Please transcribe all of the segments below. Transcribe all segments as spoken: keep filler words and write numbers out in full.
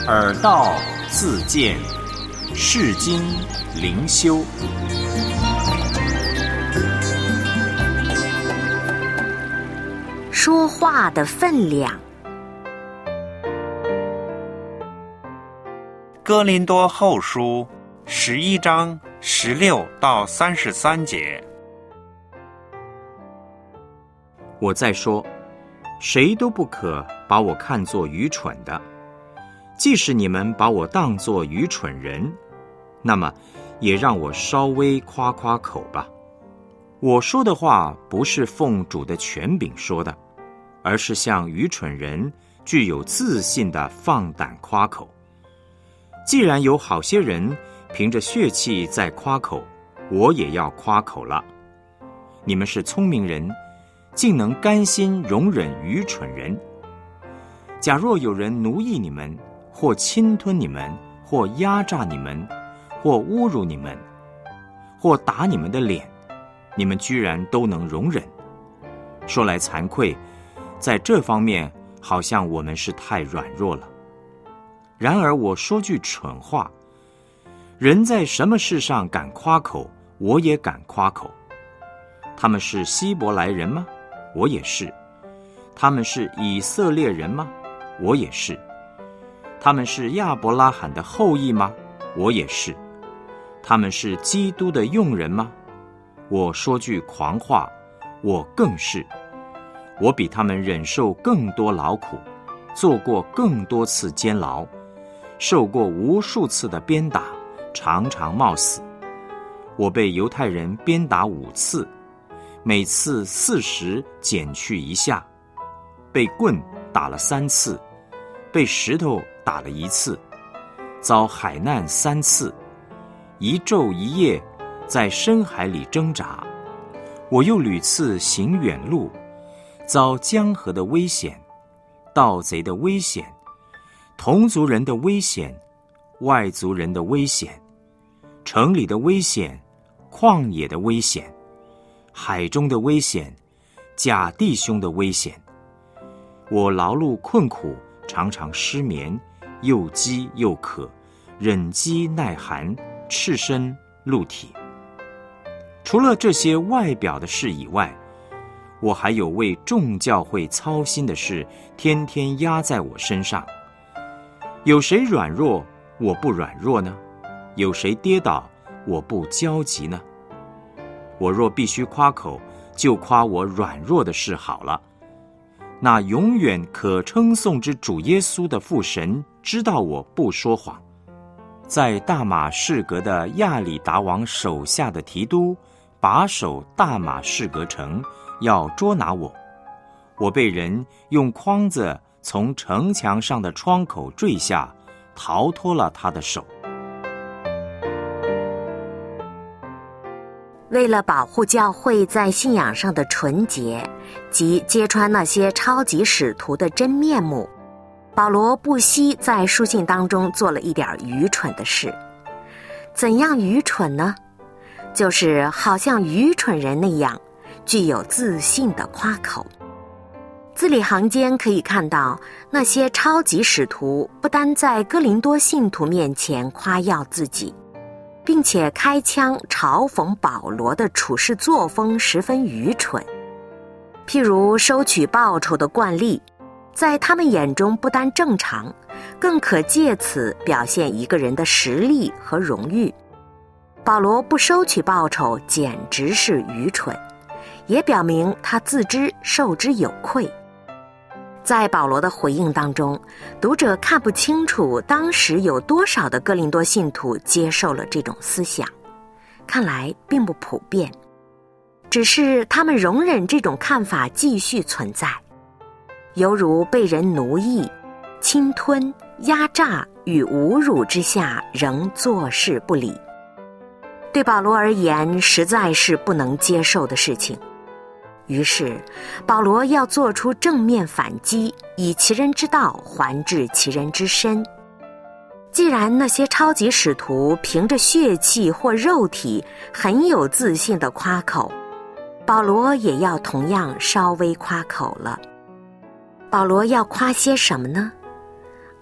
耳道自见，世经灵修。 说话的分量。 哥林多后书十一章十六到三十三节。 我再说，谁都不可把我看作愚蠢的，即使你们把我当作愚蠢人，那么也让我稍微夸夸口吧。我说的话不是奉主的权柄说的，而是像愚蠢人具有自信的放胆夸口。既然有好些人凭着血气在夸口，我也要夸口了。你们是聪明人，竟能甘心容忍愚蠢人。假若有人奴役你们，或侵吞你们，或压榨你们，或侮辱你们，或打你们的脸，你们居然都能容忍。说来惭愧，在这方面好像我们是太软弱了。然而我说句蠢话，人在什么事上敢夸口，我也敢夸口。他们是希伯来人吗？我也是。他们是以色列人吗？我也是。他们是亚伯拉罕的后裔吗？我也是。他们是基督的用人吗？我说句狂话，我更是。我比他们忍受更多劳苦，做过更多次监牢，受过无数次的鞭打，常常冒死。我被犹太人鞭打五次，每次四十减去一下，被棍打了三次，被石头打了一次，遭海难三次，一昼一夜在深海里挣扎。我又屡次行远路，遭江河的危险，盗贼的危险，同族人的危险，外族人的危险，城里的危险，旷野的危险，海中的危险，假弟兄的危险。我劳碌困苦，常常失眠，又饥又渴，忍饥耐寒，赤身露体。除了这些外表的事以外，我还有为众教会操心的事，天天压在我身上。有谁软弱，我不软弱呢？有谁跌倒，我不焦急呢？我若必须夸口，就夸我软弱的事好了。那永远可称颂之主耶稣的父神知道我不说谎。在大马士革的亚里达王手下的提督把守大马士革城，要捉拿我，我被人用筐子从城墙上的窗口坠下，逃脱了他的手。 为了保护教会在信仰上的纯洁，及揭穿那些超级使徒的真面目，保罗不惜在书信当中做了一点愚蠢的事。怎样愚蠢呢？就是好像愚蠢人那样具有自信的夸口。字里行间可以看到，那些超级使徒不单在哥林多信徒面前夸耀自己，并且开腔嘲讽保罗的处事作风十分愚蠢。譬如收取报酬的惯例，在他们眼中不单正常，更可借此表现一个人的实力和荣誉。保罗不收取报酬简直是愚蠢，也表明他自知受之有愧。在保罗的回应当中，读者看不清楚当时有多少的哥林多信徒接受了这种思想，看来并不普遍，只是他们容忍这种看法继续存在，犹如被人奴役、侵吞、压榨与侮辱之下仍坐视不理。对保罗而言，实在是不能接受的事情。于是保罗要做出正面反击，以其人之道还治其人之身。既然那些超级使徒凭着血气或肉体很有自信的夸口，保罗也要同样稍微夸口了。保罗要夸些什么呢？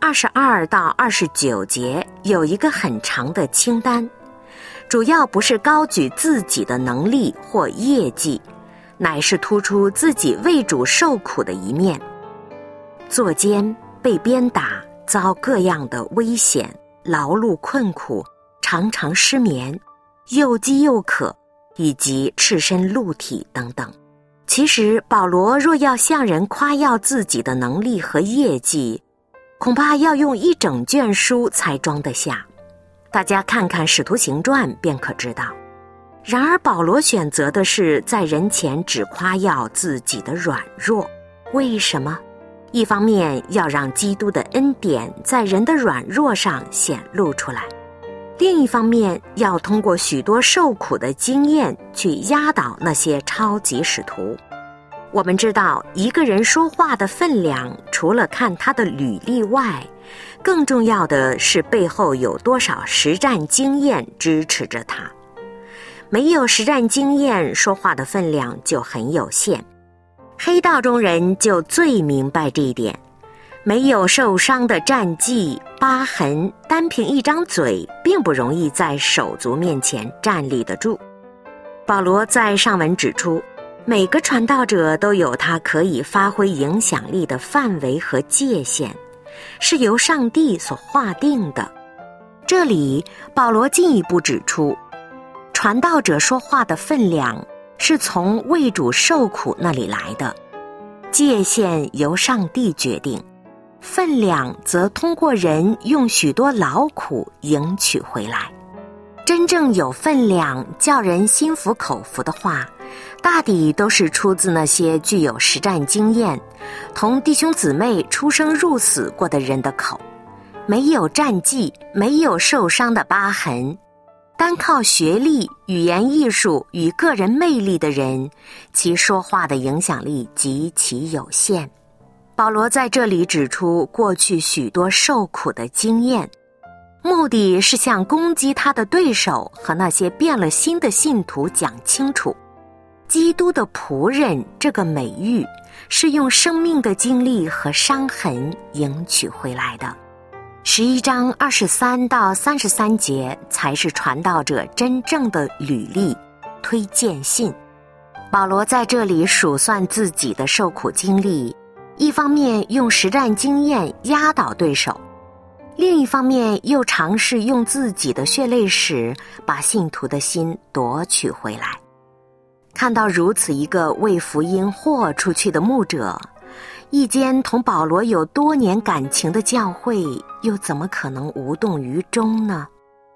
二十二到二十九节有一个很长的清单，主要不是高举自己的能力或业绩，乃是突出自己为主受苦的一面。作奸、被鞭打、遭各样的危险、劳碌困苦、常常失眠、又饥又渴，以及赤身露体等等。其实保罗若要向人夸耀自己的能力和业绩，恐怕要用一整卷书才装得下。大家看看《使徒行传》便可知道。然而保罗选择的是在人前只夸耀自己的软弱。为什么？一方面要让基督的恩典在人的软弱上显露出来，另一方面要通过许多受苦的经验去压倒那些超级使徒。我们知道一个人说话的分量，除了看他的履历外，更重要的是背后有多少实战经验支持着他。没有实战经验，说话的分量就很有限。黑道中人就最明白这一点，没有受伤的战绩、疤痕，单凭一张嘴并不容易在手足面前站立得住。保罗在上文指出，每个传道者都有他可以发挥影响力的范围和界限，是由上帝所划定的。这里保罗进一步指出，传道者说话的分量是从为主受苦那里来的，界限由上帝决定，分量则通过人用许多劳苦赢取回来。真正有分量叫人心服口服的话，大抵都是出自那些具有实战经验、同弟兄姊妹出生入死过的人的口。没有战绩，没有受伤的疤痕，单靠学历、语言艺术与个人魅力的人，其说话的影响力极其有限。保罗在这里指出过去许多受苦的经验，目的是向攻击他的对手和那些变了心的信徒讲清楚，基督的仆人这个美誉是用生命的经历和伤痕赢取回来的。十一章二十三到三十三节才是传道者真正的履历、推荐信。保罗在这里数算自己的受苦经历，一方面用实战经验压倒对手，另一方面又尝试用自己的血泪史把信徒的心夺取回来。看到如此一个为福音豁出去的牧者，一间同保罗有多年感情的教会又怎么可能无动于衷呢？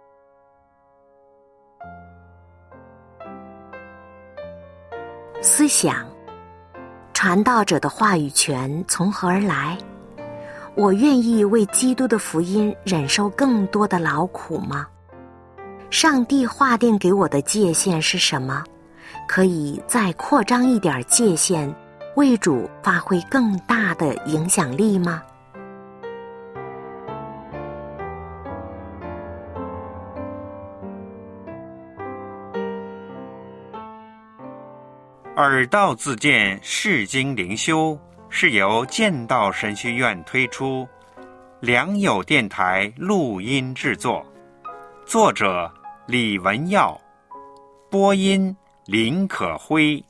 思想，传道者的话语权从何而来？我愿意为基督的福音忍受更多的劳苦吗？上帝划定给我的界限是什么？可以再扩张一点界限，为主发挥更大的影响力吗？ 耳道自荐释经灵修是由剑道神学院推出，良友电台录音制作，作者李文耀，播音林可辉。